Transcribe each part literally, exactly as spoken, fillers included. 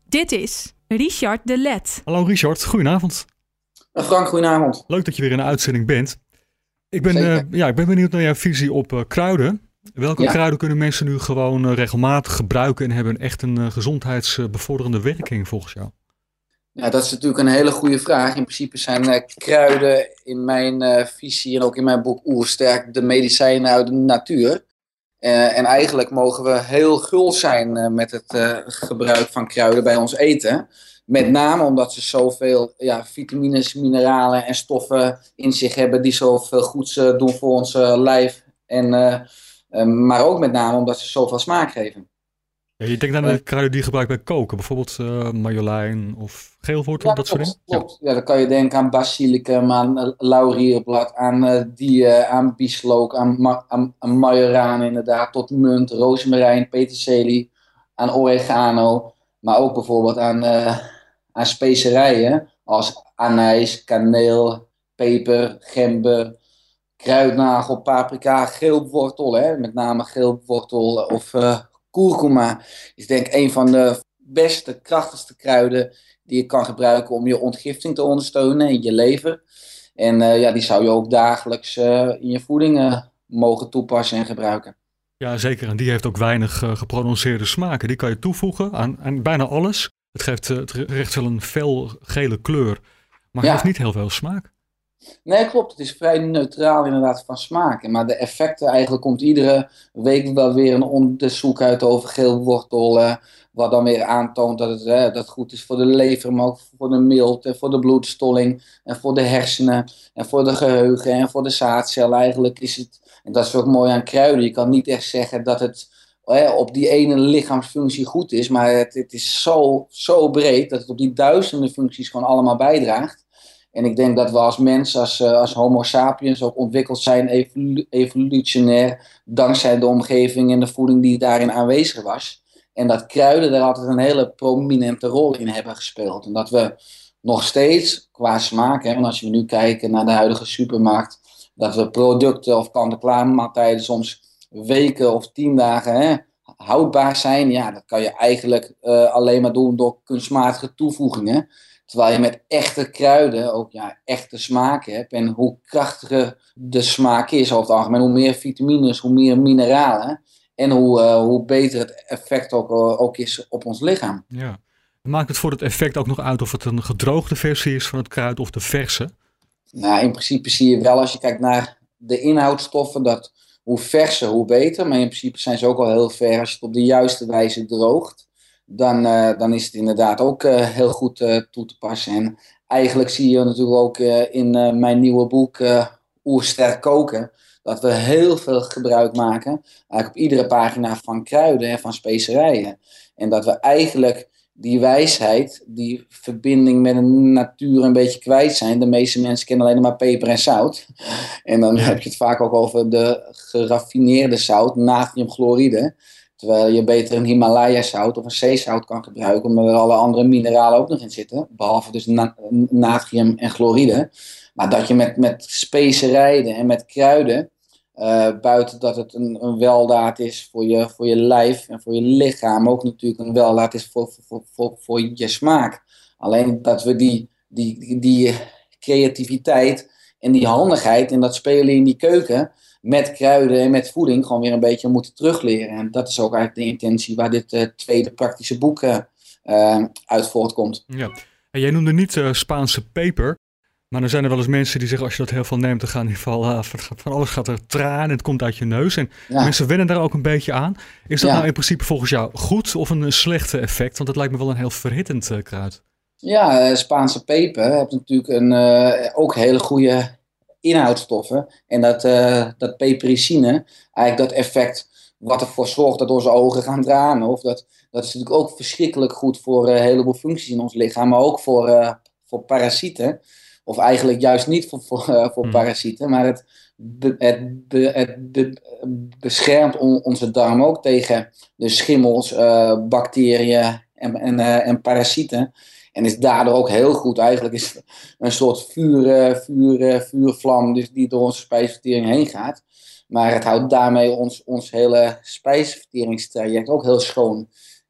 Dit is Richard de Let. Hallo Richard, goedenavond. Frank, goedenavond. Leuk dat je weer in de uitzending bent. Ik ben, uh, ja, ik ben benieuwd naar jouw visie op uh, kruiden. Welke ja. kruiden kunnen mensen nu gewoon uh, regelmatig gebruiken en hebben echt een uh, gezondheidsbevorderende werking volgens jou? Ja, dat is natuurlijk een hele goede vraag. In principe zijn uh, kruiden in mijn uh, visie en ook in mijn boek Oersterk de medicijnen uit de natuur. Uh, en eigenlijk mogen we heel gul zijn uh, met het uh, gebruik van kruiden bij ons eten. Met name omdat ze zoveel ja, vitamines, mineralen en stoffen in zich hebben die zoveel goeds uh, doen voor ons uh, lijf. En, uh, uh, maar ook met name omdat ze zoveel smaak geven. Ja, je denkt aan de kruiden die je gebruikt bij koken, bijvoorbeeld uh, marjolein of geelwortel, ja, dat soort dingen? Klopt. Ja. ja, dan kan je denken aan basilicum, aan uh, laurierblad, aan uh, die, aan bieslook, aan, ma- aan, aan majoraan inderdaad, tot munt, rozemarijn, peterselie, aan oregano. Maar ook bijvoorbeeld aan, uh, aan specerijen als anijs, kaneel, peper, gember, kruidnagel, paprika, geelwortel, hè, met name geelwortel of uh, kurkuma is denk ik een van de beste, krachtigste kruiden die je kan gebruiken om je ontgifting te ondersteunen in je lever. En uh, ja, die zou je ook dagelijks uh, in je voeding uh, mogen toepassen en gebruiken. Ja, zeker. En die heeft ook weinig uh, geprononceerde smaken. Die kan je toevoegen aan, aan bijna alles. Het geeft uh, het recht wel een fel gele kleur, maar ja. heeft niet heel veel smaak. Nee, klopt. Het is vrij neutraal inderdaad van smaken. Maar de effecten, eigenlijk komt iedere week wel weer een onderzoek uit over geelwortel. Uh, wat dan weer aantoont dat het, uh, dat het goed is voor de lever, maar ook voor de milt en voor de bloedstolling. En voor de hersenen en voor de geheugen en voor de zaadcel. Eigenlijk is het, en dat is ook mooi aan kruiden. Je kan niet echt zeggen dat het uh, op die ene lichaamsfunctie goed is. Maar het, het is zo, zo breed dat het op die duizenden functies gewoon allemaal bijdraagt. En ik denk dat we als mens, als, uh, als homo sapiens ook ontwikkeld zijn evolu- evolutionair dankzij de omgeving en de voeding die daarin aanwezig was. En dat kruiden daar altijd een hele prominente rol in hebben gespeeld. En dat we nog steeds qua smaak, hè, want als we nu kijken naar de huidige supermarkt, dat we producten of kant-en-klaar maaltijden soms weken of tien dagen hè, houdbaar zijn. Ja, dat kan je eigenlijk uh, alleen maar doen door kunstmatige toevoegingen. Terwijl je met echte kruiden ook ja, echte smaak hebt. En hoe krachtiger de smaak is over het algemeen, hoe meer vitamines, hoe meer mineralen. En hoe, uh, hoe beter het effect ook, uh, ook is op ons lichaam. Ja. Maakt het voor het effect ook nog uit of het een gedroogde versie is van het kruid of de verse? Nou, in principe zie je wel als je kijkt naar de inhoudstoffen dat hoe verser, hoe beter. Maar in principe zijn ze ook al heel ver als je het op de juiste wijze droogt. Dan, uh, dan is het inderdaad ook uh, heel goed uh, toe te passen. En eigenlijk zie je natuurlijk ook uh, in uh, mijn nieuwe boek uh, Oersterk koken, dat we heel veel gebruik maken, eigenlijk op iedere pagina van kruiden en van specerijen. En dat we eigenlijk die wijsheid, die verbinding met de natuur een beetje kwijt zijn. De meeste mensen kennen alleen maar peper en zout. En dan heb je het vaak ook over de geraffineerde zout, natriumchloride. Terwijl je beter een Himalaya-zout of een zeezout kan gebruiken, omdat er alle andere mineralen ook nog in zitten. Behalve dus na- natrium en chloride. Maar dat je met, met specerijen en met kruiden, uh, buiten dat het een, een weldaad is voor je, voor je lijf en voor je lichaam, ook natuurlijk een weldaad is voor, voor, voor, voor je smaak. Alleen dat we die, die, die, die creativiteit en die handigheid en dat spelen in die keuken met kruiden en met voeding gewoon weer een beetje moeten terugleren. En dat is ook eigenlijk de intentie waar dit uh, tweede praktische boek uh, uh, uit voortkomt. Ja. En jij noemde niet uh, Spaanse peper, maar dan zijn er wel eens mensen die zeggen als je dat heel veel neemt, dan gaat in ieder geval uh, van alles gaat er traan en het komt uit je neus. En ja. Mensen wennen daar ook een beetje aan. Is dat ja. nou in principe volgens jou goed of een slechte effect? Want dat lijkt me wel een heel verhittend uh, kruid. Ja, uh, Spaanse peper heeft natuurlijk een, uh, ook hele goede inhoudstoffen. En dat, uh, dat pepericine, eigenlijk dat effect wat ervoor zorgt dat onze ogen gaan tranen. Of dat, dat is natuurlijk ook verschrikkelijk goed voor uh, een heleboel functies in ons lichaam. Maar ook voor, uh, voor parasieten. Of eigenlijk juist niet voor, voor, uh, voor parasieten. Maar het, be, het, be, het be, beschermt on, onze darm ook tegen de schimmels, uh, bacteriën en, en, uh, en parasieten. En is daardoor ook heel goed. Eigenlijk is het een soort vuur, vuur, vuurvlam dus die door onze spijsvertering heen gaat. Maar het houdt daarmee ons, ons hele spijsverteringstraject ook heel schoon.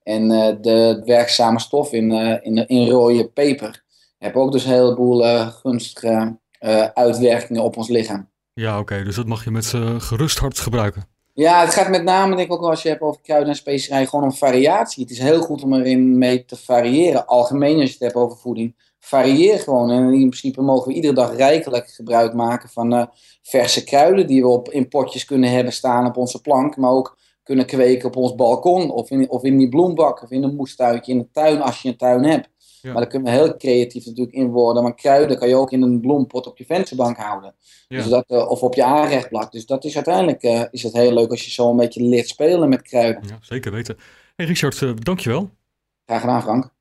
En uh, de werkzame stof in, uh, in, in rode peper hebben ook dus een heleboel uh, gunstige uh, uitwerkingen op ons lichaam. Ja, oké, okay, dus dat mag je met uh, gerust hart gebruiken. Ja, het gaat met name, denk ik ook als je hebt over kruiden en specerijen, gewoon om variatie. Het is heel goed om erin mee te variëren. Algemeen als je het hebt over voeding, varieer gewoon. En in principe mogen we iedere dag rijkelijk gebruik maken van uh, verse kruiden die we op, in potjes kunnen hebben staan op onze plank, maar ook kunnen kweken op ons balkon of in, of in die bloembak of in een moestuintje in de tuin als je een tuin hebt. Ja. Maar daar kunnen we heel creatief natuurlijk in worden. Maar kruiden kan je ook in een bloempot op je vensterbank houden. Ja. Dus dat, uh, of op je aanrechtblad. Dus dat is uiteindelijk uh, is het heel leuk als je zo een beetje leert spelen met kruiden. Ja, zeker weten. Hey Richard, uh, dankjewel. Graag gedaan, Frank.